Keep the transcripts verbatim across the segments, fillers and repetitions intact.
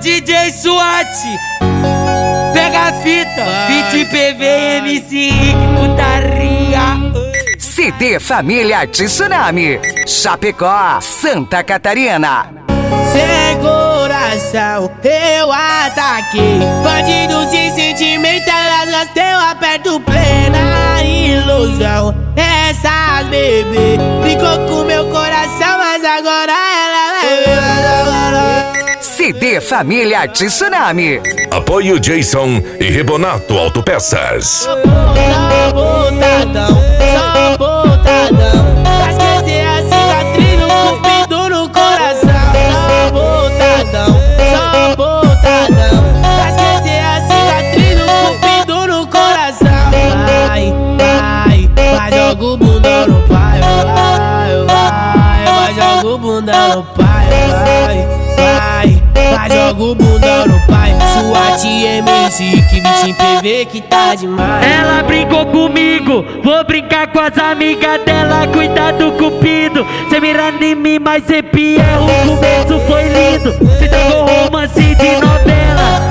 D J SWAT, pega a fita, beat P V, M C Rick, putaria. C D Família Tsunami, Chapecó, Santa Catarina. Sem coração eu ataquei, bandido sem sentimento, elas gasteu, aperto plena ilusão. Essas bebê brincou com meu coração, mas agora ela vai. C D Família Tsunami. Apoio Jason e Rebonato Autopeças. Só botadão, só botadão, pra esquecer a cicatriz no cupido no coração. Só botadão, só botadão, pra esquecer a cicatriz no cupido no coração. Vai, vai, vai, joga o bunda no pai, vai, vai, vai, joga o bunda no pai, vai, vai, vai, joga o bunda no pai. SWAT M C, que bicho P V que tá demais. Ela brincou comigo, vou brincar com as amigas dela. Cuidado, cupido, cê mirando em mim, mas cê pia. O começo foi lindo, cê jogou romance de novela.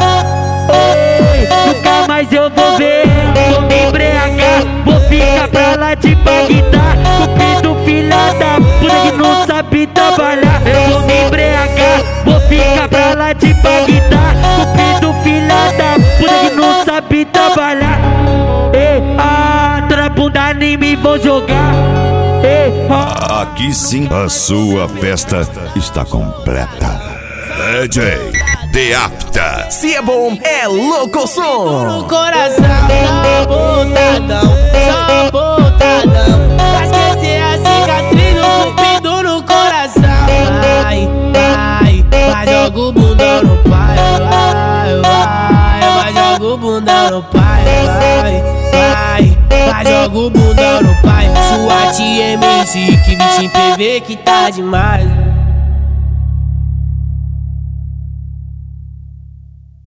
Ei, nunca mais eu vou ver, vou me embriagar, vou ficar pra lá de Bagdá. Cupido, filha da puta que não sabe trabalhar. Eu vou me embriagar, vou ficar pra lá de Bagdá. Cupido, filha da puta que não sabe trabalhar. Ei, ah, toda bunda nem me vou jogar. Ei, ah. Aqui sim, a sua festa está completa. D J The Apta. Se é bom, é louco som. No coração, só botadão, só botadão, pra esquecer a cicatriz no cupido no coração. Vai, vai, vai, joga o bunda no pai, vai, vai, vai, joga o bunda no pai, vai, vai, vai, joga o bunda no pai. SWAT M C, que bicho P V que tá demais.